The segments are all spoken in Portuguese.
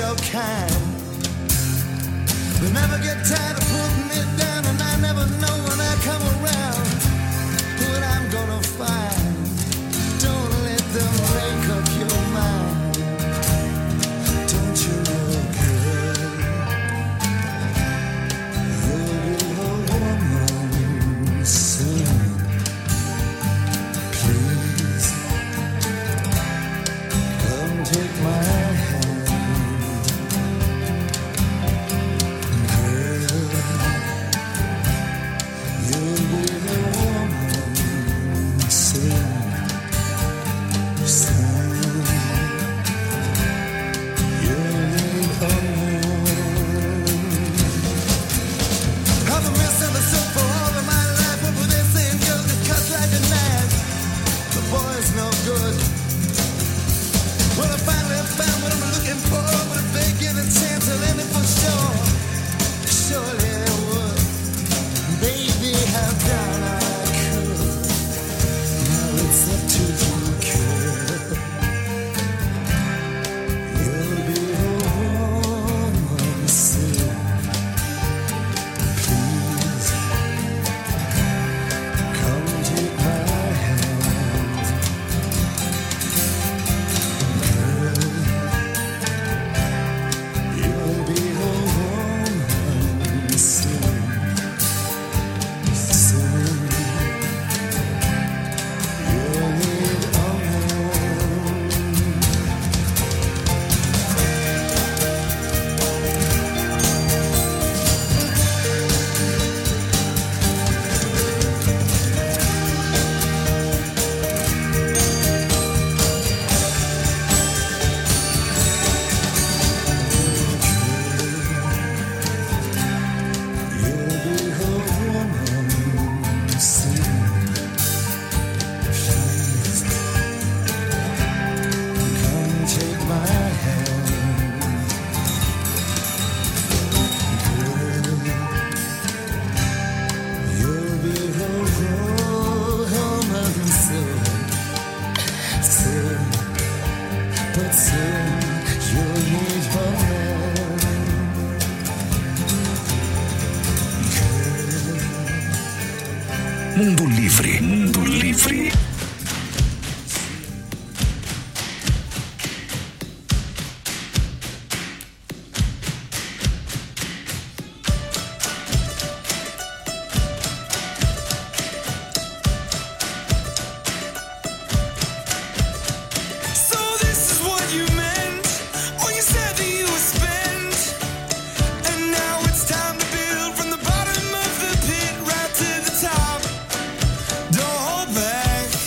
your kind. They never get tired of putting it down, and I never know when I come around what I'm gonna find. Don't let them make up your mind. Don't you know, girl, you'll be a woman soon. Please, come take my hand. Girl, you'll be a woman soon. Mundo Livre, Mundo Livre. Don't hold back.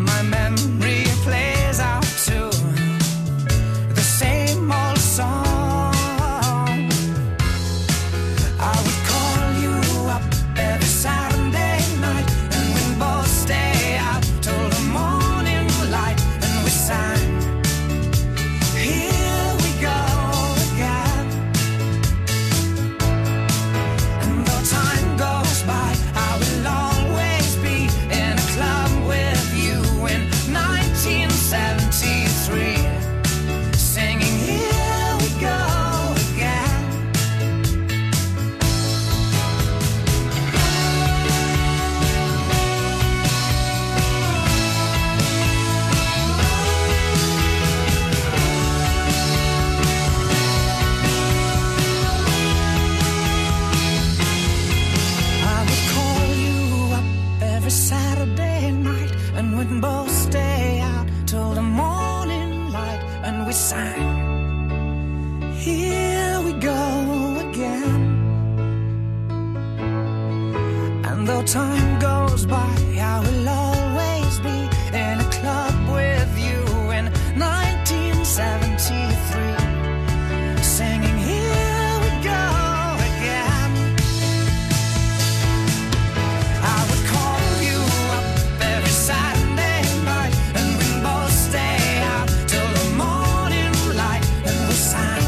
my memory plays out to the same old song. I would call you up every Saturday night, and we'd both stay out till the morning light, and we sang, here we go again. And though time goes by, I will always be in a club with you in 1973, singing here we go again. I would call you up every Saturday night, and we'd both stay out till the morning light, and we sang, here we go again. And though time goes by, I will always be in a club with you in 1973, singing here we go again. I would call you up every Saturday night, and we'd both stay out till the morning light, and we sang,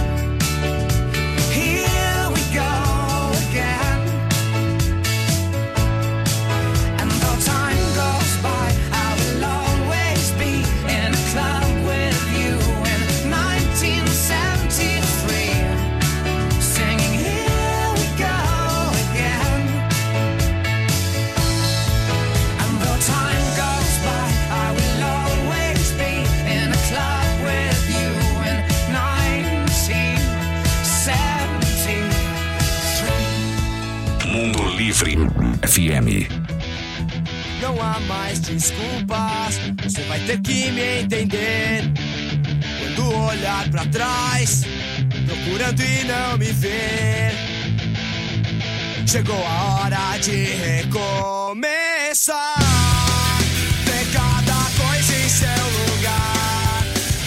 here we go again. And though time goes by, I will always be in a club with you in 1973, singing here we go again. And though time goes by, I will always be in a club with you in 1973. Mundo Livre FM. Não há mais desculpas, você vai ter que me entender. Quando olhar pra trás, procurando e não me ver, chegou a hora de recomeçar. Ter cada coisa em seu lugar,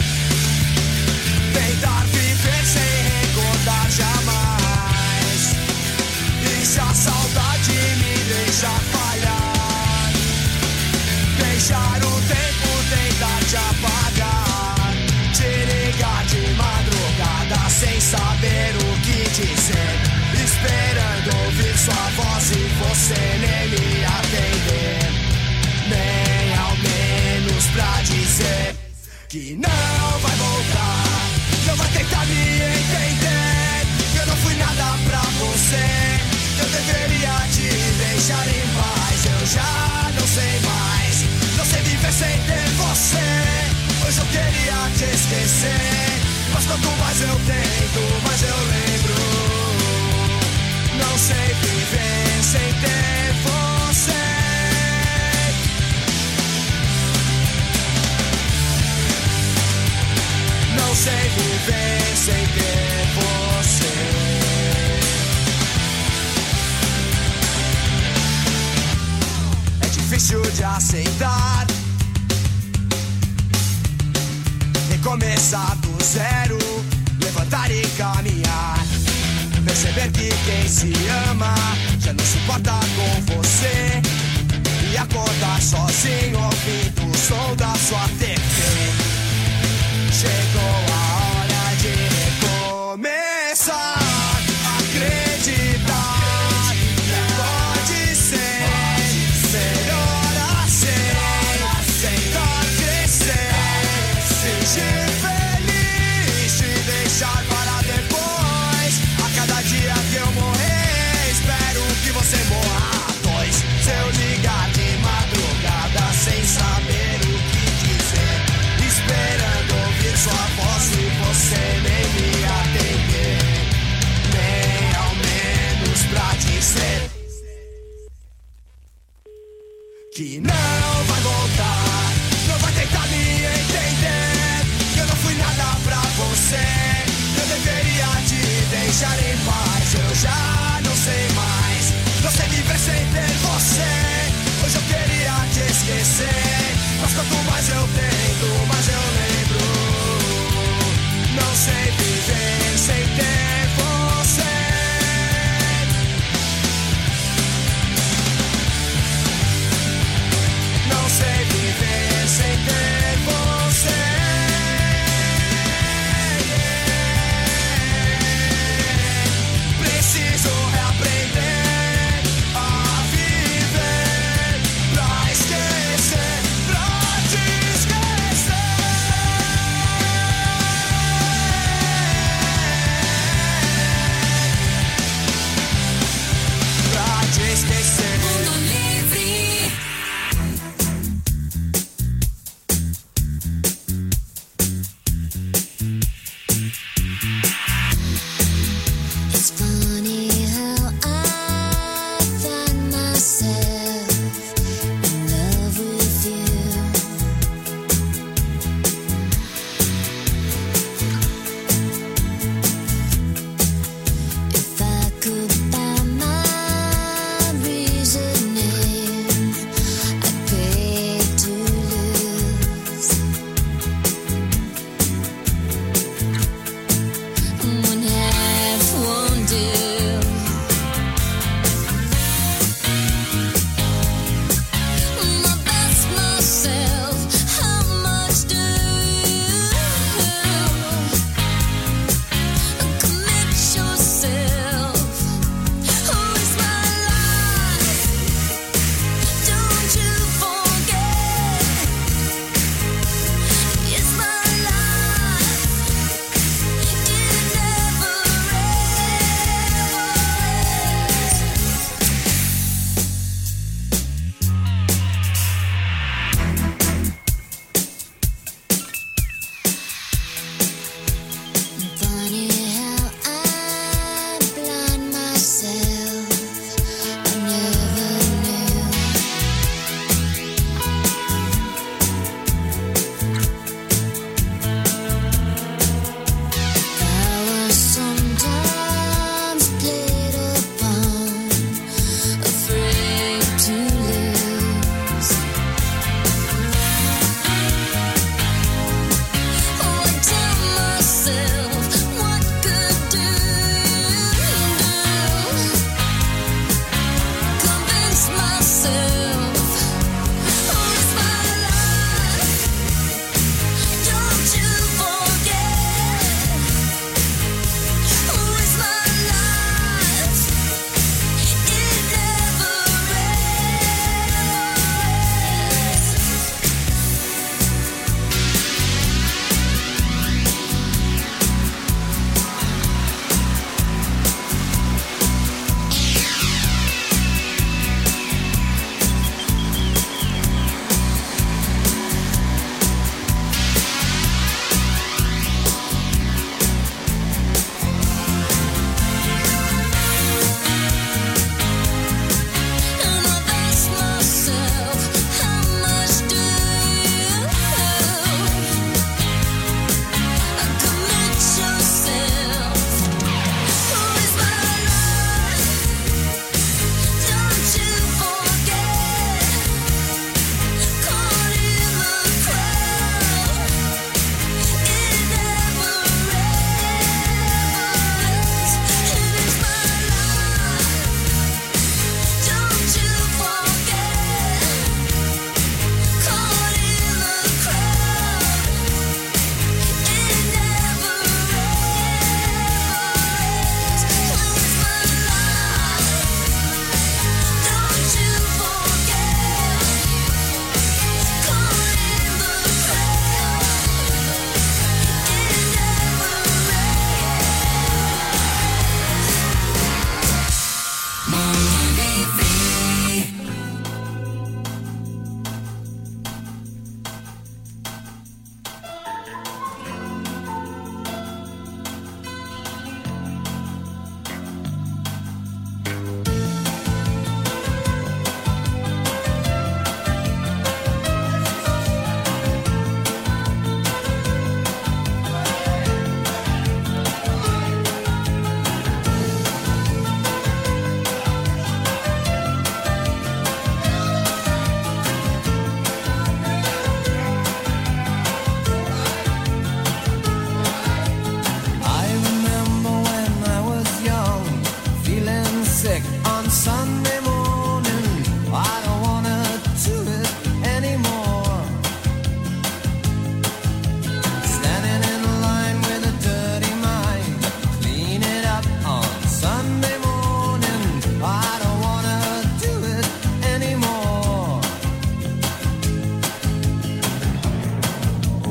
tentar viver sem recordar jamais. E se a saudade me deixa falhar, deixar o tempo tentar te apagar, te ligar de madrugada sem saber o que dizer, esperando ouvir sua voz e você nem me atender, nem ao menos pra dizer que não vai voltar, não vai tentar me entender. Eu não fui nada pra você, eu deveria te deixar em paz. Eu já não sei mais, não sei viver sem ter você. Hoje eu queria te esquecer, mas quanto mais eu tento, mais eu lembro. Não sei viver sem ter você. Não sei viver sem ter você. É difícil de aceitar, recomeçar do zero, levantar e caminhar, perceber que quem se ama já não se importa com você, e acordar sozinho ouvindo o som da sua TV. Chegou a hora de recomeçar, acreditar que pode ser melhor assim, tentar crescer, fingir feliz, te deixar para depois. A cada dia que eu morrer, espero que você morra dois. Se eu ligar de madrugada sem saber o que dizer,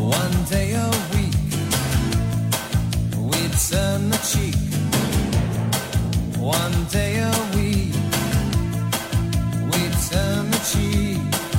One day a week we'd turn the cheek. One day a week we'd turn the cheek.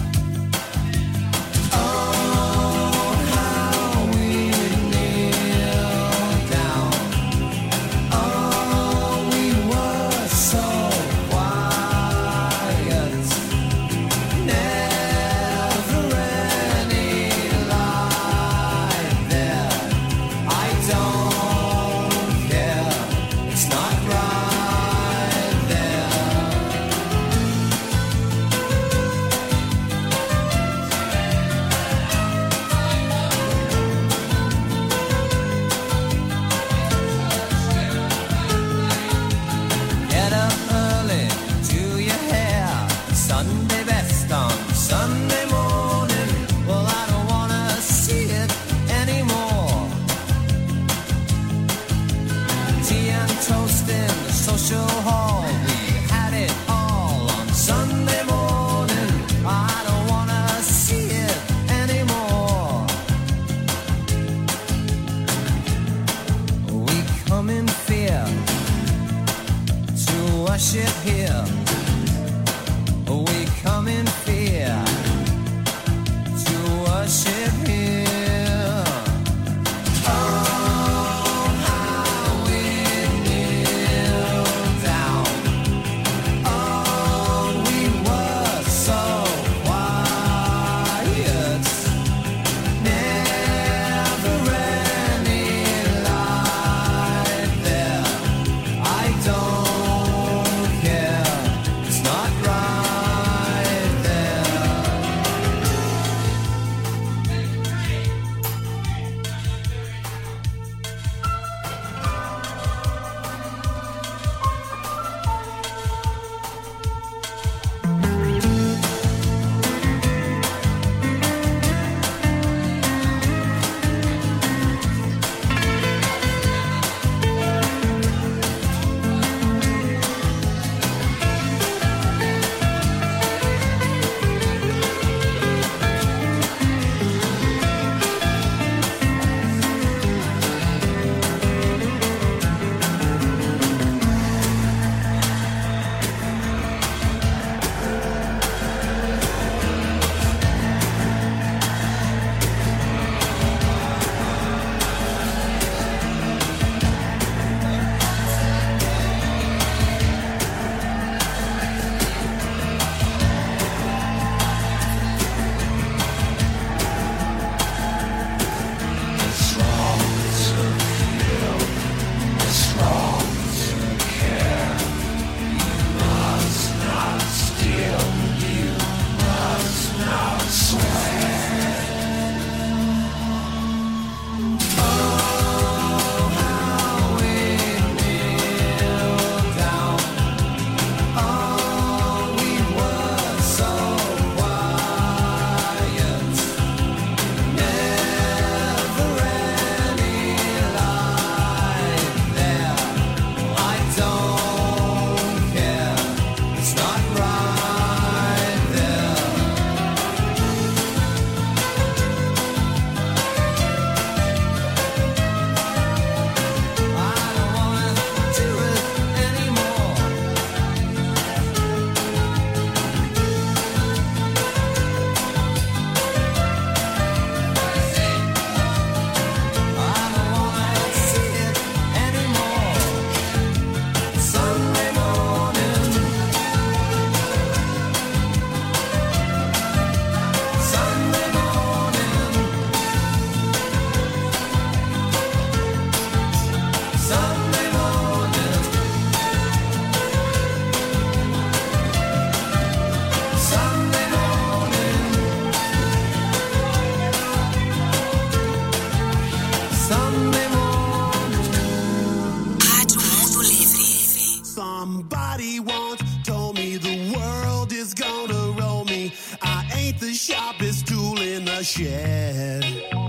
Somebody once told me the world is gonna roll me. I ain't the sharpest tool in the shed.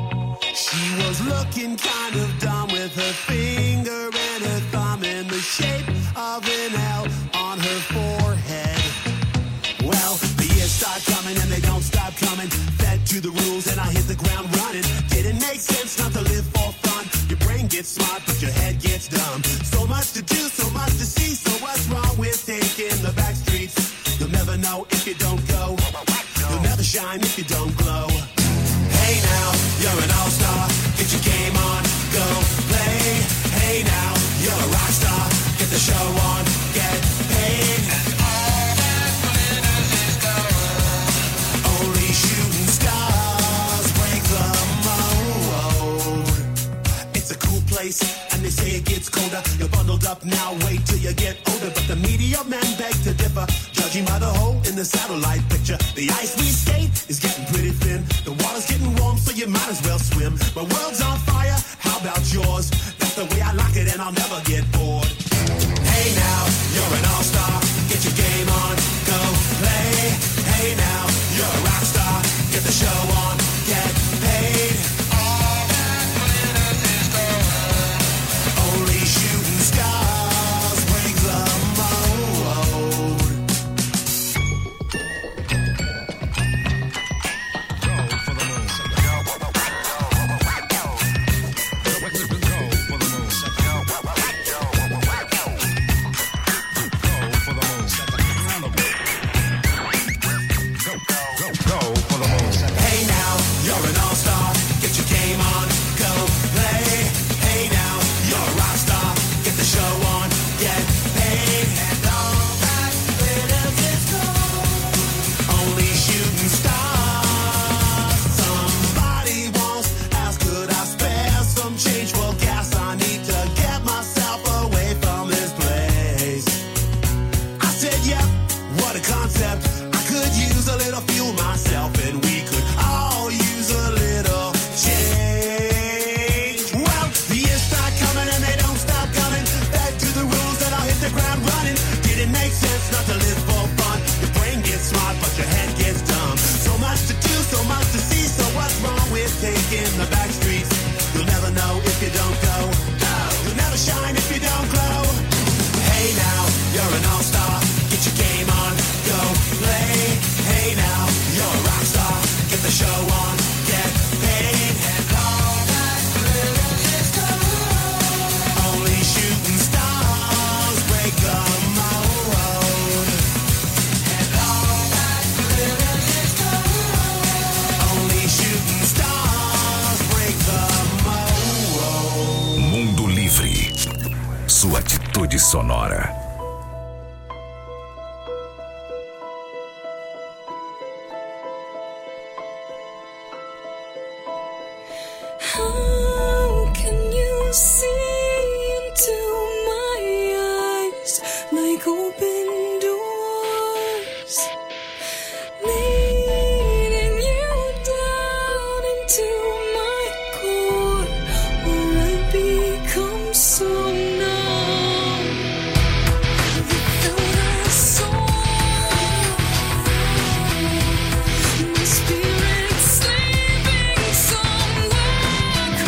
She was looking kind of dumb with her finger and her thumb in the shape of an L on her forehead. Well, the years start coming and they don't stop coming. Fed to the rules and I hit hit the ground running. Didn't make sense not to live for fun. Your brain gets smart, but your head gets dumb. So much to do, so much to see. So what's wrong with taking the back streets? You'll never know if you don't go. You'll never shine if you don't glow. Hey now, you're an all-star. Get your game on, go play. Hey now, you're a rock star. Get the show on, get paid. And all that glitters is gold. Only shooting stars break the mold. It's a cool place, and they say it gets colder. You're bundled up now, wait till you get older. But the media men beg to differ, judging by the hole in the satellite picture. The ice we skate is getting pretty thin. The water's getting warm, so you might as well swim. My world's on fire, how about yours? That's the way I like it, and I'll never get bored. Hey now, you're an all-star. Get your game on, go play. Hey now, you're a rock star. Get the show on, get paid. All that glitters is gold. Only shooting stars break the mold. Hey now, you're an all-star. Get your game on, go play. Hey now, you're a rock star. Get the show on, get paid. And all that glitters is gold. Only shooting stars. Somebody once asked, could I spare some change for gas? I need to get myself away from this place. I said, yep, what a concept. I could use a little fuel myself, and we could all use a little change. Well, the years start coming and they don't stop coming. Back to the rules that I'll hit the ground running. Didn't make sense not to live for fun. Your brain gets smart, but your head gets dumb. So much to do, so much to see. So what's wrong with taking the back streets? You'll never know if you don't go. You'll never shine if you don't glow. Hey now, you're an all-star. Get your game on, go play. Hey now, you're a rock star. Get the show on, get paid. And all that glitters is gold. Only shooting stars break the mold. And all that glitters is gold. Only shooting stars break the mold. Mundo Livre. Sua atitude sonora. How can you see into my eyes like open doors, leading you down into my core, where I become so numb without a soul. My spirit's sleeping somewhere.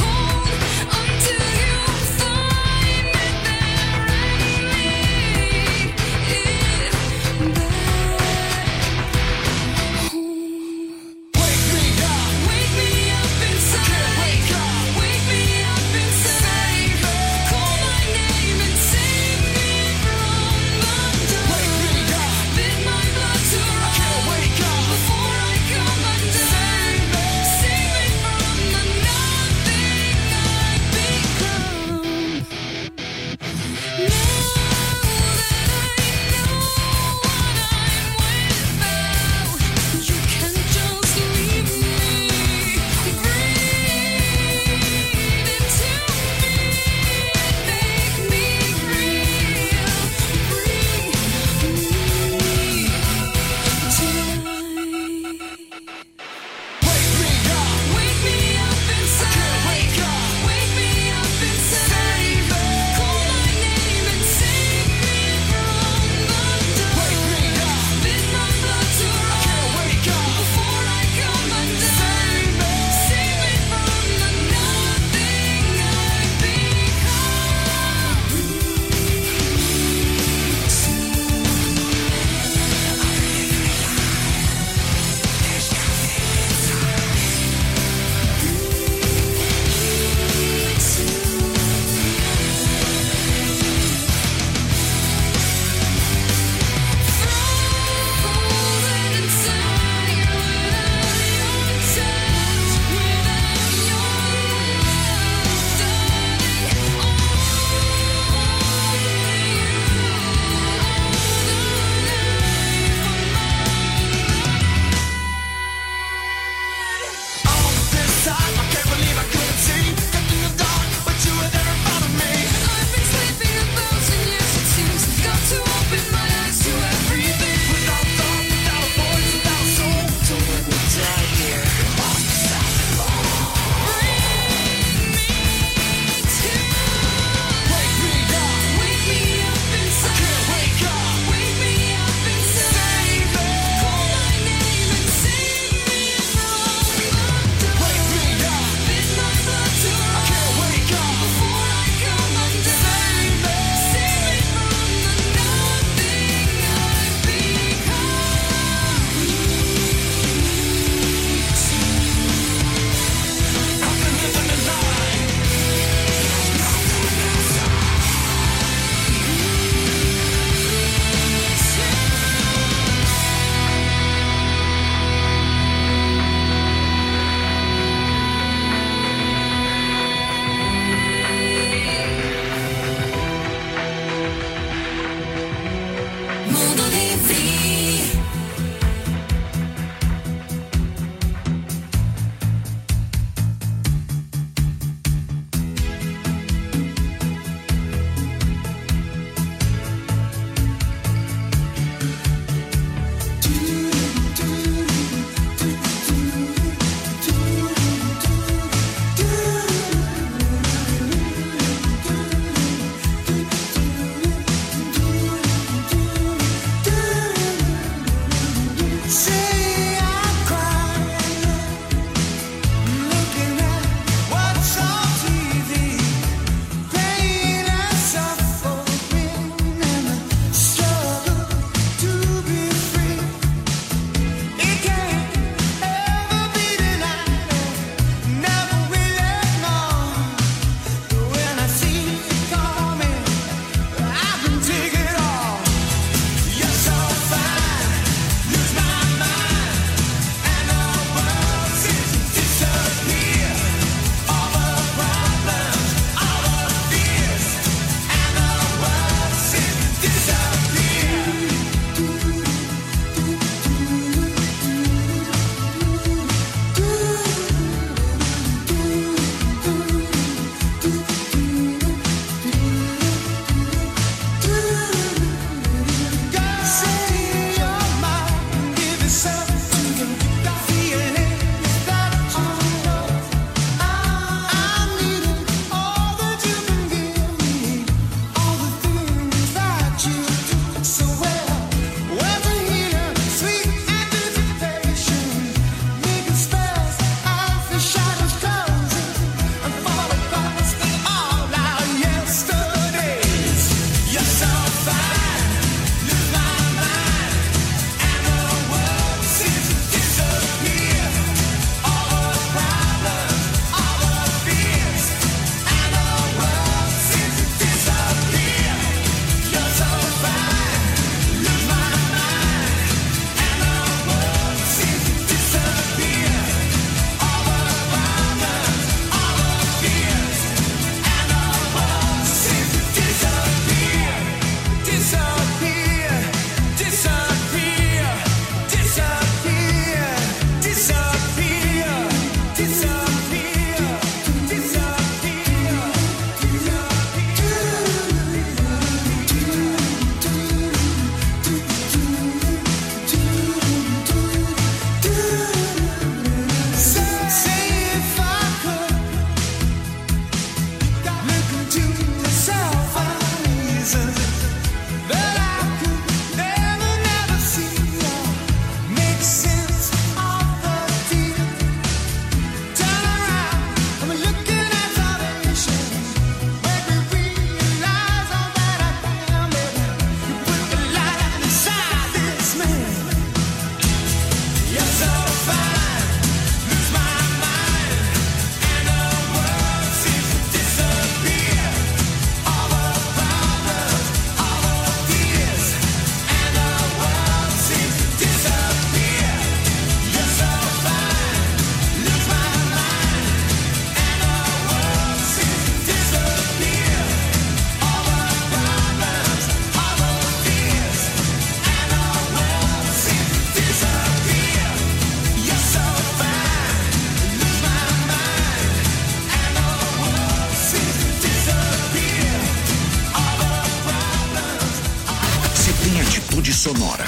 sonora.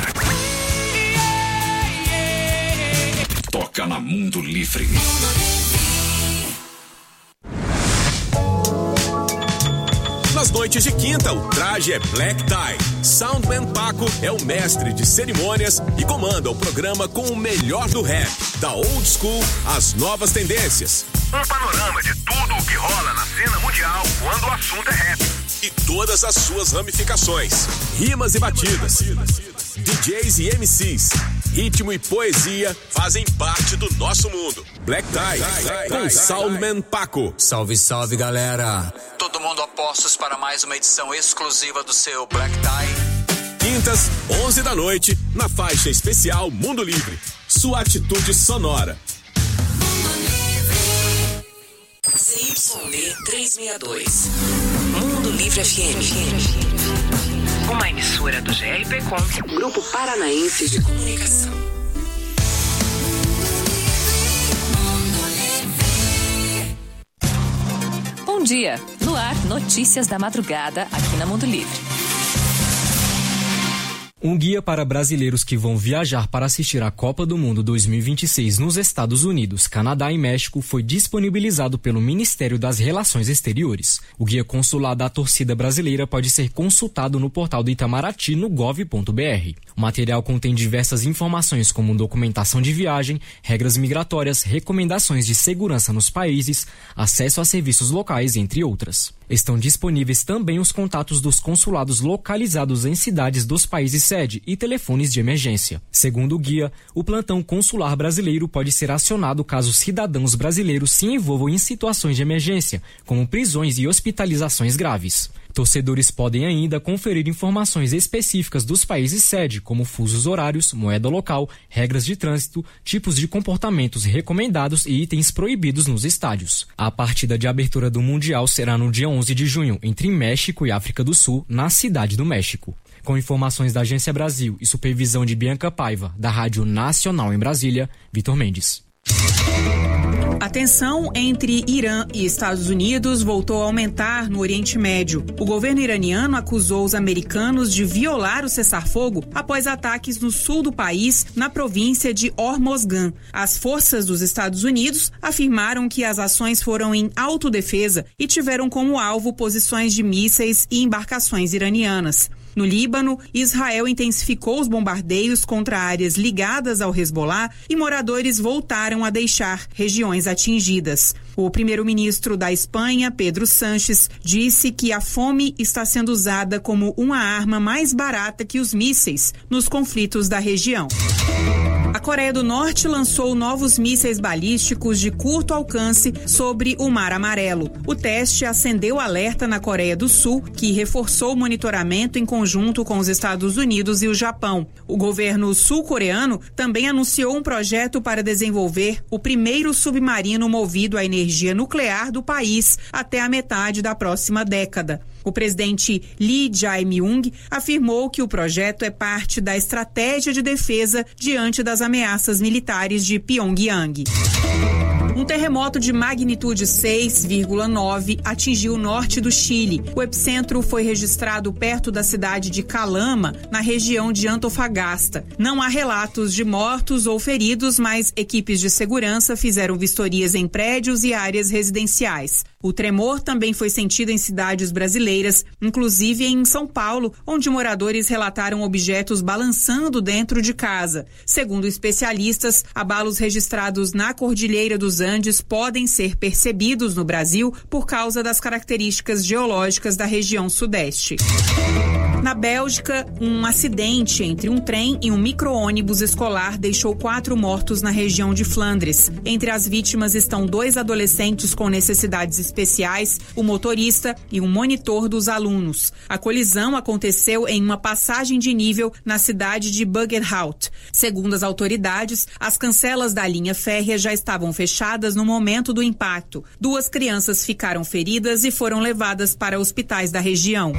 Toca na Mundo Livre. Nas noites de quinta, o traje é Black Tie. Soundman Paco é o mestre de cerimônias e comanda o programa com o melhor do rap, da old school às novas tendências. Um panorama de tudo o que rola na cena mundial quando o assunto é rap. E todas as suas ramificações, rimas e batidas, DJs e MCs, ritmo e poesia fazem parte do nosso mundo. Black Tie, com Soundman Paco. Salve, salve, galera. Todo mundo a postos para mais uma edição exclusiva do seu Black Tie. Quintas, 11 da noite, na faixa especial Mundo Livre. Sua atitude sonora. CYD 362. Mundo Livre FM. Uma emissora do GRPcom, Grupo Paranaense de Comunicação. Bom dia. No ar, notícias da madrugada aqui na Mundo Livre. Um guia para brasileiros que vão viajar para assistir à Copa do Mundo 2026 nos Estados Unidos, Canadá e México foi disponibilizado pelo Ministério das Relações Exteriores. O guia consular da torcida brasileira pode ser consultado no portal do Itamaraty no gov.br. O material contém diversas informações como documentação de viagem, regras migratórias, recomendações de segurança nos países, acesso a serviços locais, entre outras. Estão disponíveis também os contatos dos consulados localizados em cidades dos países sede e telefones de emergência. Segundo o guia, o plantão consular brasileiro pode ser acionado caso cidadãos brasileiros se envolvam em situações de emergência, como prisões e hospitalizações graves. Torcedores podem ainda conferir informações específicas dos países sede, como fusos horários, moeda local, regras de trânsito, tipos de comportamentos recomendados e itens proibidos nos estádios. A partida de abertura do Mundial será no dia 11 de junho, entre México e África do Sul, na Cidade do México. Com informações da Agência Brasil e supervisão de Bianca Paiva, da Rádio Nacional em Brasília, Vitor Mendes. A tensão entre Irã e Estados Unidos voltou a aumentar no Oriente Médio. O governo iraniano acusou os americanos de violar o cessar-fogo após ataques no sul do país, na província de Hormozgan. As forças dos Estados Unidos afirmaram que as ações foram em autodefesa e tiveram como alvo posições de mísseis e embarcações iranianas. No Líbano, Israel intensificou os bombardeios contra áreas ligadas ao Hezbollah e moradores voltaram a deixar regiões atingidas. O primeiro-ministro da Espanha, Pedro Sánchez, disse que a fome está sendo usada como uma arma mais barata que os mísseis nos conflitos da região. A Coreia do Norte lançou novos mísseis balísticos de curto alcance sobre o Mar Amarelo. O teste acendeu alerta na Coreia do Sul, que reforçou o monitoramento em conjunto com os Estados Unidos e o Japão. O governo sul-coreano também anunciou um projeto para desenvolver o primeiro submarino movido à energia nuclear do país até a metade da próxima década. O presidente Lee Jae-myung afirmou que o projeto é parte da estratégia de defesa diante das ameaças militares de Pyongyang. Um terremoto de magnitude 6,9 atingiu o norte do Chile. O epicentro foi registrado perto da cidade de Calama, na região de Antofagasta. Não há relatos de mortos ou feridos, mas equipes de segurança fizeram vistorias em prédios e áreas residenciais. O tremor também foi sentido em cidades brasileiras, inclusive em São Paulo, onde moradores relataram objetos balançando dentro de casa. Segundo especialistas, abalos registrados na Cordilheira dos Andes podem ser percebidos no Brasil por causa das características geológicas da região sudeste. Na Bélgica, um acidente entre um trem e um micro-ônibus escolar deixou 4 mortos na região de Flandres. Entre as vítimas estão 2 adolescentes com necessidades especiais, o motorista e um monitor dos alunos. A colisão aconteceu em uma passagem de nível na cidade de Buggenhout. Segundo as autoridades, as cancelas da linha férrea já estavam fechadas no momento do impacto. 2 crianças ficaram feridas e foram levadas para hospitais da região.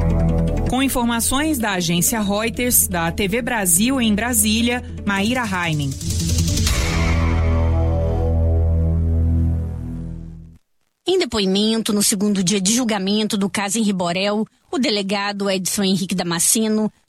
Com informações da agência Reuters, da TV Brasil em Brasília, Maíra Heinen. Em depoimento no segundo dia de julgamento do caso Henri Borel, o delegado Edson Henrique Damasceno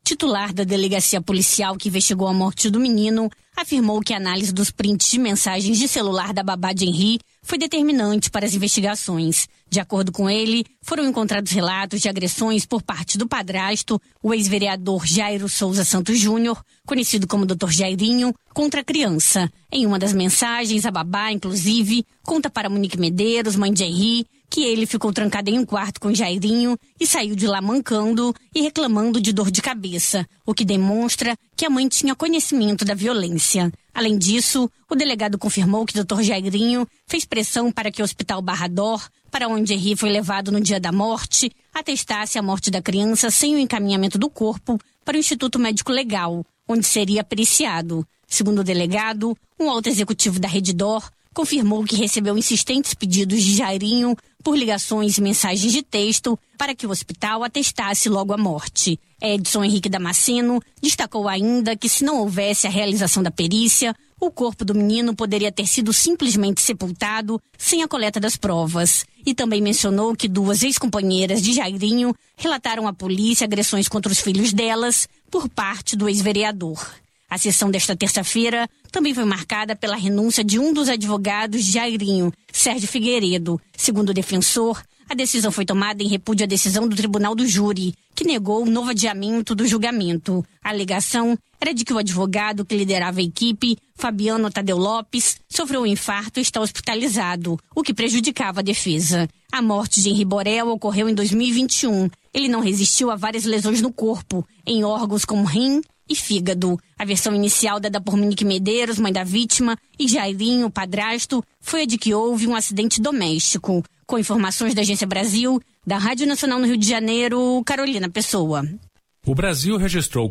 titular da delegacia policial que investigou a morte do menino, afirmou que a análise dos prints de mensagens de celular da babá de Henri foi determinante para as investigações. De acordo com ele, foram encontrados relatos de agressões por parte do padrasto, o ex-vereador Jairo Souza Santos Júnior, conhecido como Dr. Jairinho, contra a criança. Em uma das mensagens, a babá, inclusive, conta para Monique Medeiros, mãe de Henri, que ele ficou trancado em um quarto com Jairinho e saiu de lá mancando e reclamando de dor de cabeça, o que demonstra que a mãe tinha conhecimento da violência. Além disso, o delegado confirmou que o Dr. Jairinho fez pressão para que o Hospital Barra d'Or, para onde Henri foi levado no dia da morte, atestasse a morte da criança sem o encaminhamento do corpo para o Instituto Médico Legal, onde seria periciado. Segundo o delegado, um alto executivo da Rede D'Or confirmou que recebeu insistentes pedidos de Jairinho por ligações e mensagens de texto para que o hospital atestasse logo a morte. Edson Henrique Damasceno destacou ainda que se não houvesse a realização da perícia, o corpo do menino poderia ter sido simplesmente sepultado sem a coleta das provas. E também mencionou que 2 ex-companheiras de Jairinho relataram à polícia agressões contra os filhos delas por parte do ex-vereador. A sessão desta terça-feira também foi marcada pela renúncia de um dos advogados de Jairinho, Sérgio Figueiredo. Segundo o defensor, a decisão foi tomada em repúdio à decisão do Tribunal do Júri, que negou o novo adiamento do julgamento. A alegação era de que o advogado que liderava a equipe, Fabiano Tadeu Lopes, sofreu um infarto e está hospitalizado, o que prejudicava a defesa. A morte de Henri Borel ocorreu em 2021. Ele não resistiu a várias lesões no corpo, em órgãos como rim e fígado. A versão inicial dada por Monique Medeiros, mãe da vítima, e Jairinho, padrasto, foi a de que houve um acidente doméstico. Com informações da Agência Brasil, da Rádio Nacional no Rio de Janeiro, Carolina Pessoa. O Brasil registrou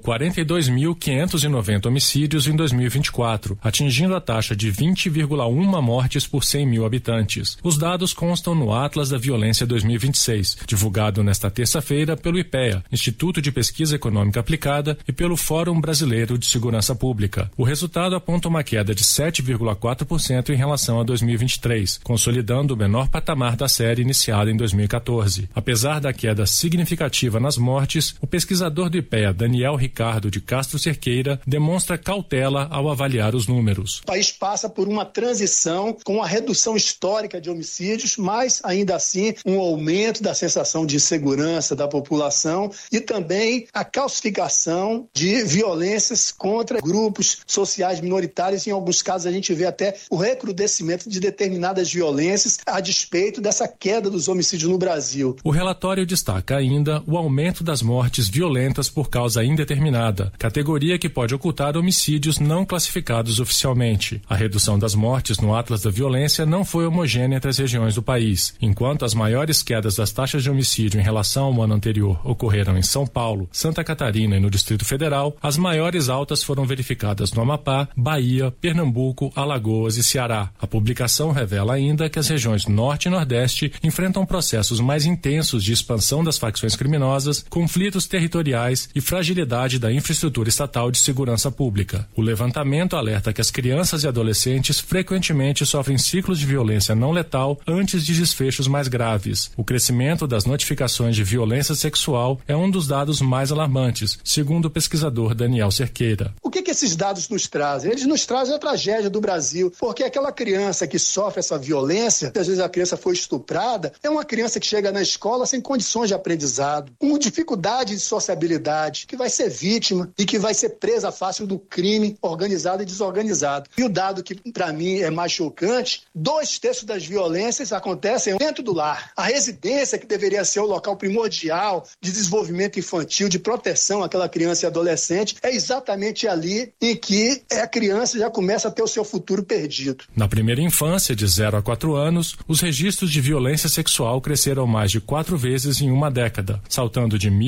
42.590 homicídios em 2024, atingindo a taxa de 20,1 mortes por 100 mil habitantes. Os dados constam no Atlas da Violência 2026, divulgado nesta terça-feira pelo IPEA, Instituto de Pesquisa Econômica Aplicada, e pelo Fórum Brasileiro de Segurança Pública. O resultado aponta uma queda de 7,4% em relação a 2023, consolidando o menor patamar da série iniciada em 2014. Apesar da queda significativa nas mortes, o pesquisador do IPEA, Daniel Ricardo de Castro Cerqueira, demonstra cautela ao avaliar os números. O país passa por uma transição com a redução histórica de homicídios, mas ainda assim um aumento da sensação de segurança da população e também a calcificação de violências contra grupos sociais minoritários. Em alguns casos a gente vê até o recrudescimento de determinadas violências a despeito dessa queda dos homicídios no Brasil. O relatório destaca ainda o aumento das mortes violentas por causa indeterminada, categoria que pode ocultar homicídios não classificados oficialmente. A redução das mortes no Atlas da Violência não foi homogênea entre as regiões do país. Enquanto as maiores quedas das taxas de homicídio em relação ao ano anterior ocorreram em São Paulo, Santa Catarina e no Distrito Federal, as maiores altas foram verificadas no Amapá, Bahia, Pernambuco, Alagoas e Ceará. A publicação revela ainda que as regiões Norte e Nordeste enfrentam processos mais intensos de expansão das facções criminosas, conflitos territoriais e fragilidade da infraestrutura estatal de segurança pública. O levantamento alerta que as crianças e adolescentes frequentemente sofrem ciclos de violência não letal antes de desfechos mais graves. O crescimento das notificações de violência sexual é um dos dados mais alarmantes, segundo o pesquisador Daniel Cerqueira. O que esses dados nos trazem? Eles nos trazem a tragédia do Brasil, porque aquela criança que sofre essa violência, às vezes a criança foi estuprada, é uma criança que chega na escola sem condições de aprendizado, com dificuldade de sociabilidade, que vai ser vítima e que vai ser presa fácil do crime organizado e desorganizado. E o dado que para mim é mais chocante, 2/3 das violências acontecem dentro do lar. A residência, que deveria ser o local primordial de desenvolvimento infantil, de proteção àquela criança e adolescente, é exatamente ali em que a criança já começa a ter o seu futuro perdido. Na primeira infância, de 0 a 4 anos, os registros de violência sexual cresceram mais de 4 vezes em uma década, saltando de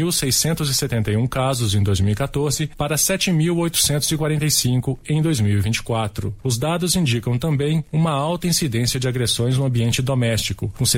1.671 casos em 2014 para 7.845 em 2024. Os dados indicam também uma alta incidência de agressões no ambiente doméstico, com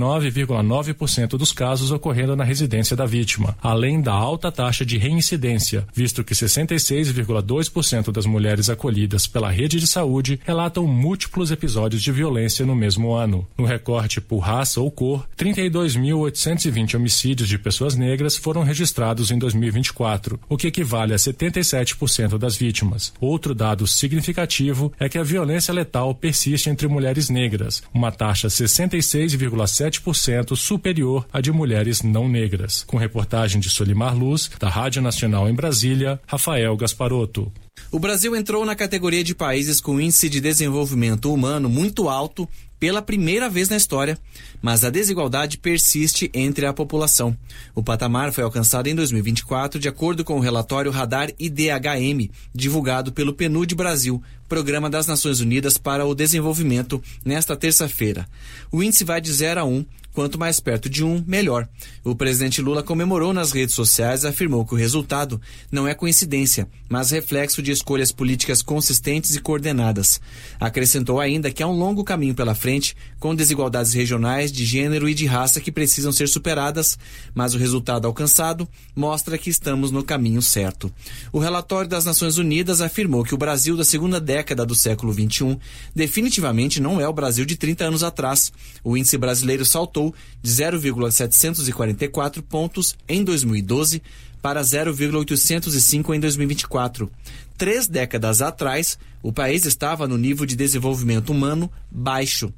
79,9% dos casos ocorrendo na residência da vítima, além da alta taxa de reincidência, visto que 66,2% das mulheres acolhidas pela rede de saúde relatam múltiplos episódios de violência no mesmo ano. No recorte por raça ou cor, 32.820 homicídios de pessoas negras foram registrados em 2024, o que equivale a 77% das vítimas. Outro dado significativo é que a violência letal persiste entre mulheres negras, uma taxa 66,7% superior à de mulheres não negras. Com reportagem de Solimar Luz, da Rádio Nacional em Brasília, Rafael Gasparotto. O Brasil entrou na categoria de países com índice de desenvolvimento humano muito alto pela primeira vez na história, mas a desigualdade persiste entre a população. O patamar foi alcançado em 2024, de acordo com o relatório Radar IDHM, divulgado pelo PNUD Brasil, Programa das Nações Unidas para o Desenvolvimento, nesta terça-feira. O índice vai de 0 a 1, quanto mais perto de 1, melhor. O presidente Lula comemorou nas redes sociais e afirmou que o resultado não é coincidência, mas reflexo de escolhas políticas consistentes e coordenadas. Acrescentou ainda que há um longo caminho pela frente, com desigualdades regionais, de gênero e de raça que precisam ser superadas, mas o resultado alcançado mostra que estamos no caminho certo. O relatório das Nações Unidas afirmou que o Brasil da segunda década do século XXI definitivamente não é o Brasil de 30 anos atrás. O índice brasileiro saltou de 0,744 pontos em 2012 para 0,805 em 2024. 3 décadas atrás, o país estava no nível de desenvolvimento humano baixo,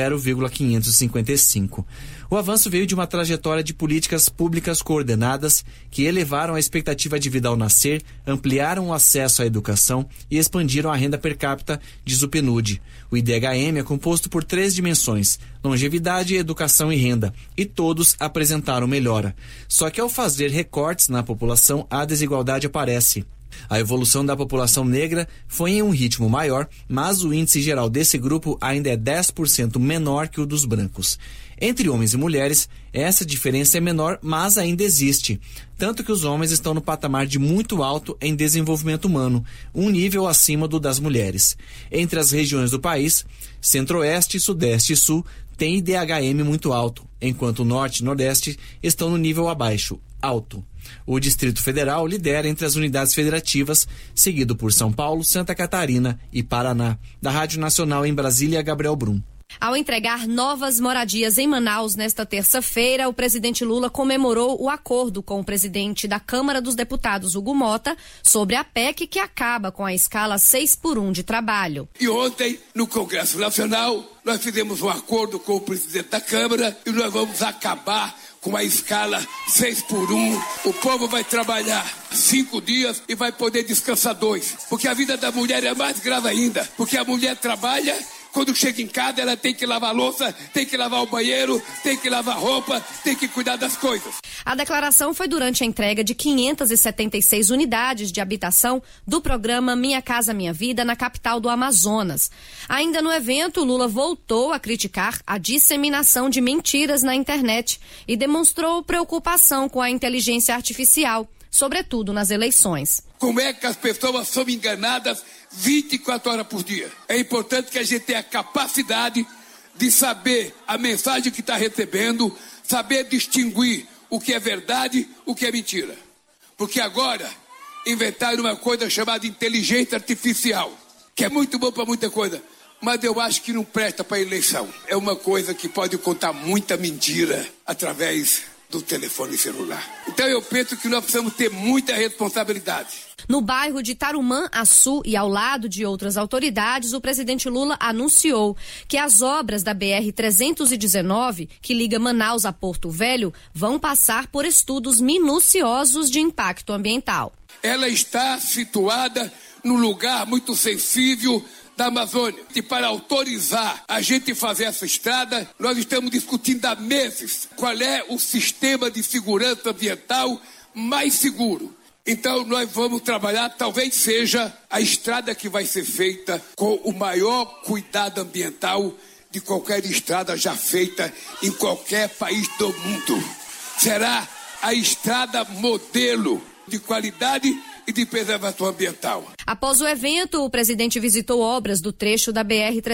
0,555. O avanço veio de uma trajetória de políticas públicas coordenadas que elevaram a expectativa de vida ao nascer, ampliaram o acesso à educação e expandiram a renda per capita, diz o PNUD. O IDHM é composto por 3 dimensões: longevidade, educação e renda, e todos apresentaram melhora. Só que ao fazer recortes na população, a desigualdade aparece. A evolução da população negra foi em um ritmo maior, mas o índice geral desse grupo ainda é 10% menor que o dos brancos. Entre homens e mulheres, essa diferença é menor, mas ainda existe. Tanto que os homens estão no patamar de muito alto em desenvolvimento humano, um nível acima do das mulheres. Entre as regiões do país, Centro-Oeste, Sudeste e Sul têm IDHM muito alto, enquanto o Norte e Nordeste estão no nível abaixo, alto. O Distrito Federal lidera entre as unidades federativas, seguido por São Paulo, Santa Catarina e Paraná. Da Rádio Nacional em Brasília, Gabriel Brum. Ao entregar novas moradias em Manaus nesta terça-feira, o presidente Lula comemorou o acordo com o presidente da Câmara dos Deputados, Hugo Mota, sobre a PEC que acaba com a escala 6x1 de trabalho. E ontem, no Congresso Nacional, nós fizemos um acordo com o presidente da Câmara e nós vamos acabar com a escala 6x1, o povo vai trabalhar 5 dias e vai poder descansar 2. Porque a vida da mulher é mais grave ainda. Porque a mulher trabalha, quando chega em casa ela tem que lavar a louça, tem que lavar o banheiro, tem que lavar roupa, tem que cuidar das coisas. A declaração foi durante a entrega de 576 unidades de habitação do programa Minha Casa Minha Vida na capital do Amazonas. Ainda no evento, Lula voltou a criticar a disseminação de mentiras na internet e demonstrou preocupação com a inteligência artificial, sobretudo nas eleições. Como é que as pessoas são enganadas 24 horas por dia? É importante que a gente tenha a capacidade de saber a mensagem que está recebendo, saber distinguir o que é verdade, o que é mentira. Porque agora inventaram uma coisa chamada inteligência artificial, que é muito bom para muita coisa, mas eu acho que não presta para eleição. É uma coisa que pode contar muita mentira através do telefone celular. Então eu penso que nós precisamos ter muita responsabilidade. No bairro de Tarumã-Açu e ao lado de outras autoridades, o presidente Lula anunciou que as obras da BR-319, que liga Manaus a Porto Velho, vão passar por estudos minuciosos de impacto ambiental. Ela está situada num lugar muito sensível da Amazônia. E para autorizar a gente fazer essa estrada, nós estamos discutindo há meses qual é o sistema de segurança ambiental mais seguro. Então nós vamos trabalhar, talvez seja a estrada que vai ser feita com o maior cuidado ambiental de qualquer estrada já feita em qualquer país do mundo. Será a estrada modelo de qualidade e de preservação ambiental. Após o evento, o presidente visitou obras do trecho da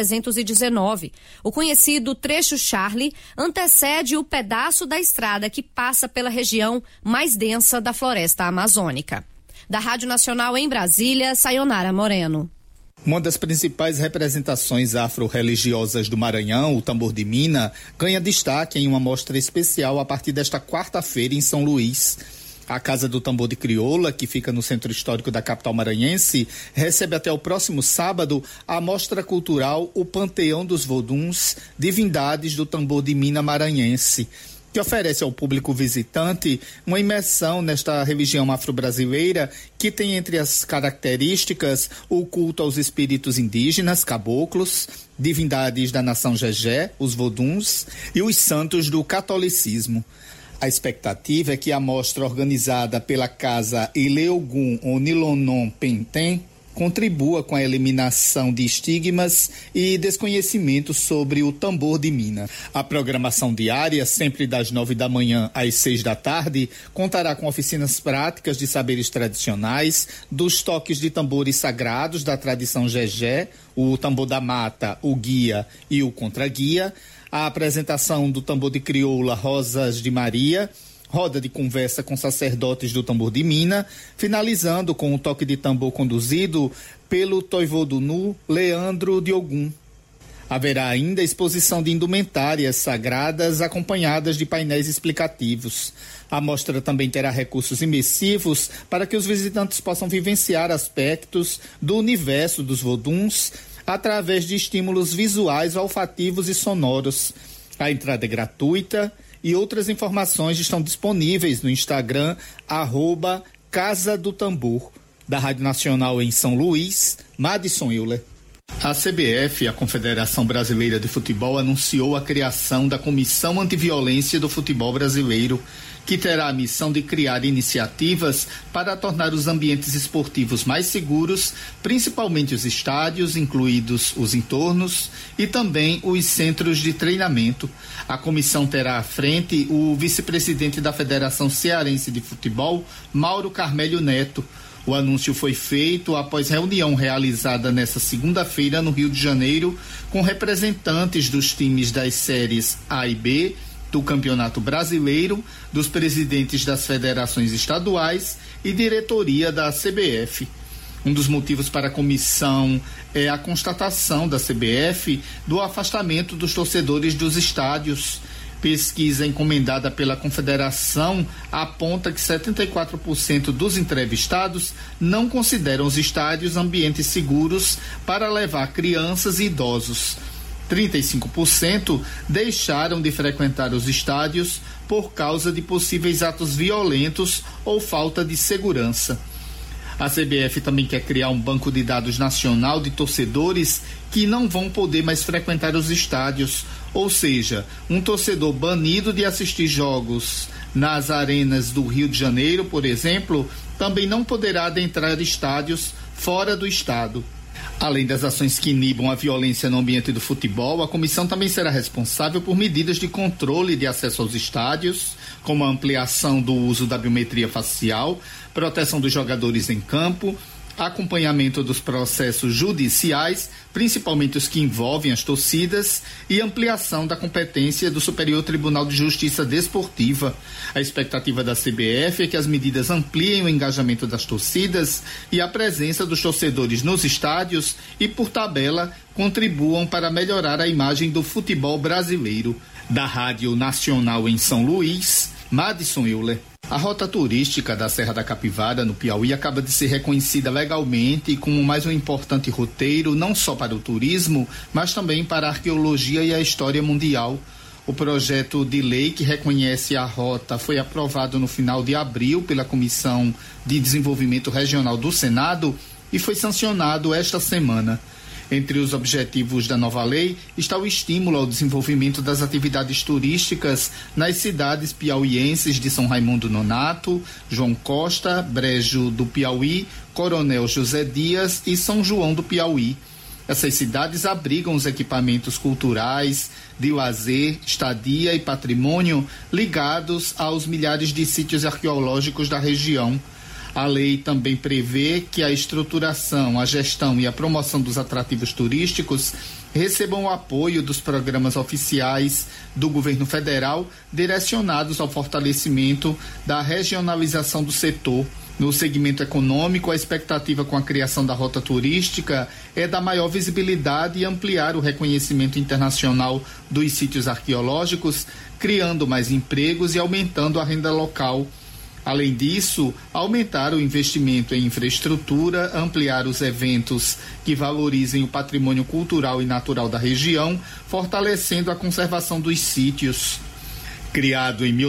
BR-319. O conhecido trecho Charlie antecede o pedaço da estrada que passa pela região mais densa da floresta amazônica. Da Rádio Nacional em Brasília, Sayonara Moreno. Uma das principais representações afro-religiosas do Maranhão, o Tambor de Mina, ganha destaque em uma mostra especial a partir desta quarta-feira em São Luís. A Casa do Tambor de Crioula, que fica no centro histórico da capital maranhense, recebe até o próximo sábado a mostra cultural O Panteão dos Voduns, Divindades do Tambor de Mina Maranhense, que oferece ao público visitante uma imersão nesta religião afro-brasileira que tem entre as características o culto aos espíritos indígenas, caboclos, divindades da nação Jejé, os voduns, e os santos do catolicismo. A expectativa é que a mostra organizada pela Casa Ileogun Onilonon Penten contribua com a eliminação de estigmas e desconhecimento sobre o tambor de Mina. A programação diária, sempre das 9 da manhã às 6 da tarde, contará com oficinas práticas de saberes tradicionais, dos toques de tambores sagrados da tradição Jejé, o tambor da mata, o guia e o contraguia, a apresentação do tambor de crioula Rosas de Maria, roda de conversa com sacerdotes do tambor de Mina, finalizando com o toque de tambor conduzido pelo Toivodunu Leandro de Ogum. Haverá ainda exposição de indumentárias sagradas acompanhadas de painéis explicativos. A mostra também terá recursos imersivos para que os visitantes possam vivenciar aspectos do universo dos voduns através de estímulos visuais, olfativos e sonoros. A entrada é gratuita e outras informações estão disponíveis no Instagram, @Casa do Tambor. Da Rádio Nacional em São Luís, Madison Euler. A CBF, a Confederação Brasileira de Futebol, anunciou a criação da Comissão Antiviolência do Futebol Brasileiro, que terá a missão de criar iniciativas para tornar os ambientes esportivos mais seguros, principalmente os estádios, incluídos os entornos, e também os centros de treinamento. A comissão terá à frente o vice-presidente da Federação Cearense de Futebol, Mauro Carmélio Neto. O anúncio foi feito após reunião realizada nesta segunda-feira no Rio de Janeiro com representantes dos times das séries A e B do Campeonato Brasileiro, dos presidentes das federações estaduais e diretoria da CBF. Um dos motivos para a comissão é a constatação da CBF do afastamento dos torcedores dos estádios. Pesquisa encomendada pela Confederação aponta que 74% dos entrevistados não consideram os estádios ambientes seguros para levar crianças e idosos. 35% deixaram de frequentar os estádios por causa de possíveis atos violentos ou falta de segurança. A CBF também quer criar um banco de dados nacional de torcedores que não vão poder mais frequentar os estádios, ou seja, um torcedor banido de assistir jogos nas arenas do Rio de Janeiro, por exemplo, também não poderá adentrar estádios fora do estado. Além das ações que inibam a violência no ambiente do futebol, a comissão também será responsável por medidas de controle de acesso aos estádios, como a ampliação do uso da biometria facial, proteção dos jogadores em campo, acompanhamento dos processos judiciais, principalmente os que envolvem as torcidas, e ampliação da competência do Superior Tribunal de Justiça Desportiva. A expectativa da CBF é que as medidas ampliem o engajamento das torcidas e a presença dos torcedores nos estádios e, por tabela, contribuam para melhorar a imagem do futebol brasileiro. Da Rádio Nacional em São Luís, Madison Euler. A rota turística da Serra da Capivara, no Piauí, acaba de ser reconhecida legalmente como mais um importante roteiro, não só para o turismo, mas também para a arqueologia e a história mundial. O projeto de lei que reconhece a rota foi aprovado no final de abril pela Comissão de Desenvolvimento Regional do Senado e foi sancionado esta semana. Entre os objetivos da nova lei está o estímulo ao desenvolvimento das atividades turísticas nas cidades piauienses de São Raimundo Nonato, João Costa, Brejo do Piauí, Coronel José Dias e São João do Piauí. Essas cidades abrigam os equipamentos culturais, de lazer, estadia e patrimônio ligados aos milhares de sítios arqueológicos da região. A lei também prevê que a estruturação, a gestão e a promoção dos atrativos turísticos recebam o apoio dos programas oficiais do governo federal direcionados ao fortalecimento da regionalização do setor. No segmento econômico, a expectativa com a criação da rota turística é da maior visibilidade e ampliar o reconhecimento internacional dos sítios arqueológicos, criando mais empregos e aumentando a renda local. Além disso, aumentar o investimento em infraestrutura, ampliar os eventos que valorizem o patrimônio cultural e natural da região, fortalecendo a conservação dos sítios. Criado em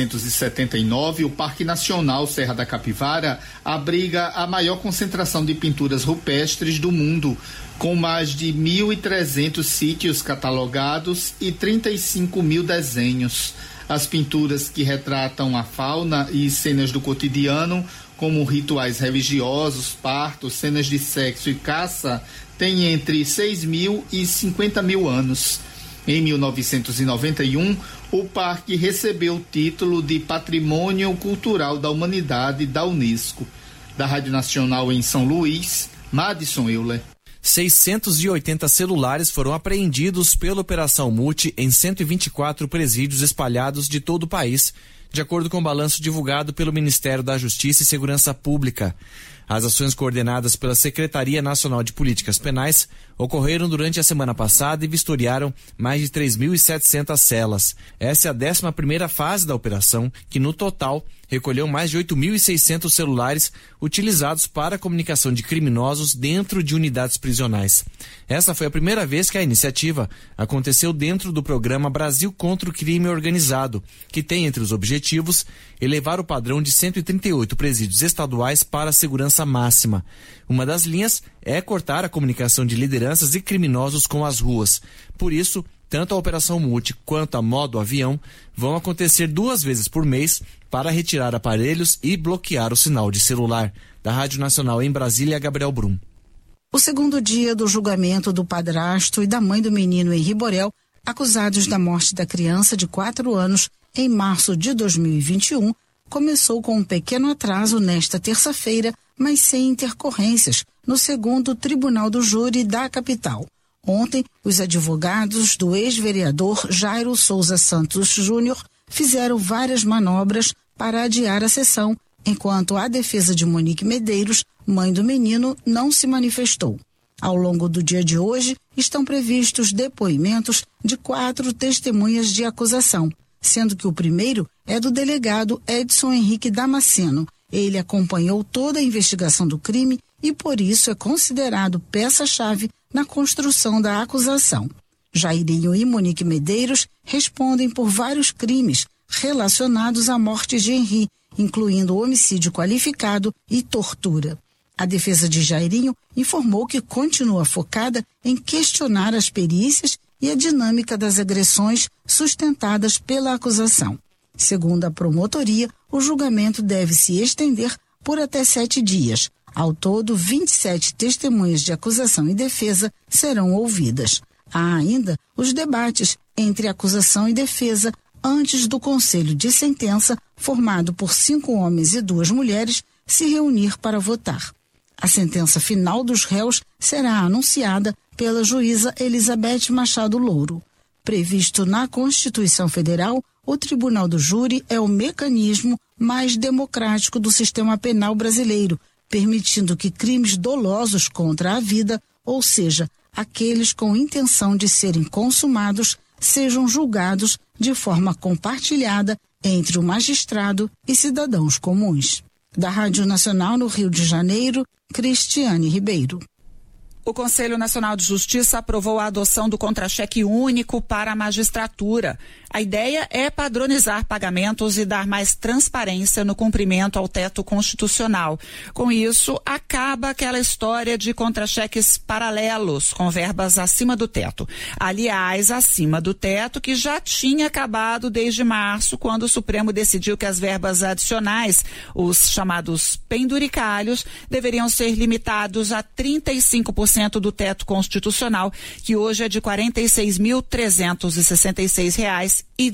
1979, o Parque Nacional Serra da Capivara abriga a maior concentração de pinturas rupestres do mundo, com mais de 1.300 sítios catalogados e 35 mil desenhos. As pinturas que retratam a fauna e cenas do cotidiano, como rituais religiosos, partos, cenas de sexo e caça, têm entre 6 mil e 50 mil anos. Em 1991, o parque recebeu o título de Patrimônio Cultural da Humanidade da Unesco. Da Rádio Nacional em São Luís, Madison Euler. 680 celulares foram apreendidos pela Operação Multi em 124 presídios espalhados de todo o país, de acordo com o balanço divulgado pelo Ministério da Justiça e Segurança Pública. As ações coordenadas pela Secretaria Nacional de Políticas Penais ocorreram durante a semana passada e vistoriaram mais de 3.700 celas. Essa é a 11ª fase da operação, que no total recolheu mais de 8.600 celulares utilizados para a comunicação de criminosos dentro de unidades prisionais. Essa foi a primeira vez que a iniciativa aconteceu dentro do programa Brasil contra o Crime Organizado, que tem entre os objetivos elevar o padrão de 138 presídios estaduais para a segurança máxima. Uma das linhas é cortar a comunicação de lideranças e criminosos com as ruas. Por isso, tanto a Operação Multi quanto a Modo Avião vão acontecer 2 vezes por mês para retirar aparelhos e bloquear o sinal de celular. Da Rádio Nacional em Brasília, Gabriel Brum. O segundo dia do julgamento do padrasto e da mãe do menino Henri Borel, acusados da morte da criança de 4 anos em março de 2021, começou com um pequeno atraso nesta terça-feira, mas sem intercorrências, no 2º Tribunal do Júri da capital. Ontem, os advogados do ex-vereador Jairo Souza Santos Júnior fizeram várias manobras para adiar a sessão, enquanto a defesa de Monique Medeiros, mãe do menino, não se manifestou. Ao longo do dia de hoje, estão previstos depoimentos de 4 testemunhas de acusação, sendo que o primeiro é do delegado Edson Henrique Damasceno. Ele acompanhou toda a investigação do crime e, por isso, é considerado peça-chave na construção da acusação. Jairinho e Monique Medeiros respondem por vários crimes relacionados à morte de Henri, incluindo homicídio qualificado e tortura. A defesa de Jairinho informou que continua focada em questionar as perícias e a dinâmica das agressões sustentadas pela acusação. Segundo a promotoria, o julgamento deve se estender por até 7 dias. Ao todo, 27 testemunhas de acusação e defesa serão ouvidas. Há ainda os debates entre acusação e defesa antes do Conselho de Sentença, formado por 5 homens e 2 mulheres, se reunir para votar. A sentença final dos réus será anunciada pela juíza Elizabeth Machado Louro. Previsto na Constituição Federal, o Tribunal do Júri é o mecanismo mais democrático do sistema penal brasileiro, permitindo que crimes dolosos contra a vida, ou seja, aqueles com intenção de serem consumados, sejam julgados de forma compartilhada entre o magistrado e cidadãos comuns. Da Rádio Nacional no Rio de Janeiro, Cristiane Ribeiro. O Conselho Nacional de Justiça aprovou a adoção do contra-cheque único para a magistratura. A ideia é padronizar pagamentos e dar mais transparência no cumprimento ao teto constitucional. Com isso, acaba aquela história de contra-cheques paralelos com verbas acima do teto. Aliás, acima do teto que já tinha acabado desde março, quando o Supremo decidiu que as verbas adicionais, os chamados penduricalhos, deveriam ser limitados a 35% do teto constitucional, que hoje é de R$ 46.366,16.